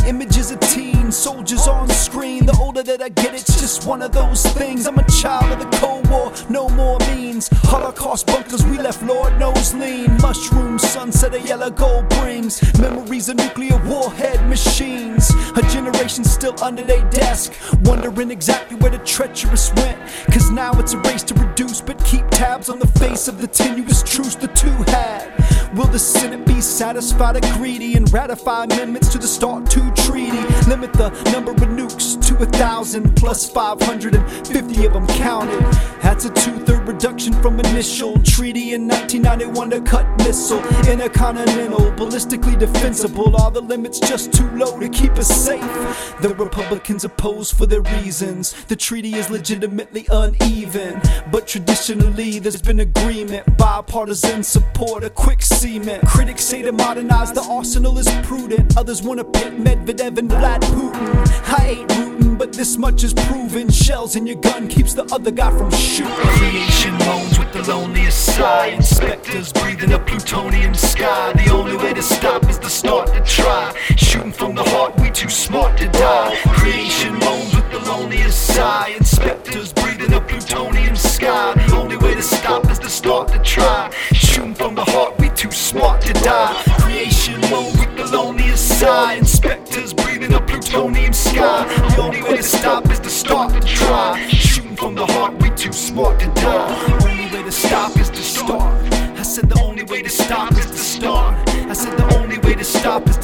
Images of teen soldiers on screen. The older that I get, it's just one of those things. I'm a child of the Cold War, no more means. Holocaust bunkers, we left Lord knows lean. Mushroom sunset, a yellow gold brings memories of nuclear warhead machines. A generation still under their desk, wondering exactly where the treacherous went. Cause now it's a race to reduce but keep tabs on the face of the tenuous truce the two had. Will the Senate be satisfied or greedy and ratify amendments to the START II treaty? Limit the number of nukes to 1,000 plus 550 of them counted. That's a 2/3 reduction from initial treaty in 1991 to cut missile. Intercontinental, ballistically defensible. Are the limits just too low to keep us safe? The Republicans oppose for their reasons. The treaty is legitimately uneven, but traditionally there's been agreement. Bipartisan support, a quick cement. Critics say to modernize the arsenal is prudent. Others want to pit Medvedev and Vlad Putin. I ain't rooting, but this much is proven. Shells in your gun keeps the other guy from shooting. Creation moans with the loneliest sigh. Inspectors breathing a plutonium sky. The only way to stop is to start to try. Shooting from the heart, we too smart to die. Creation moans with the loneliest sigh. Inspectors breathing a plutonium sky. The only way to stop is to start to try. Shooting from the heart, we too smart to die. Creation moans with the loneliest sigh. Inspectors breathing a plutonium sky. The only way to stop is to start to try. Shooting from the heart, we too smart to die. Only way to stop is to start. I said the only way to stop is to start. I said the only way to stop is to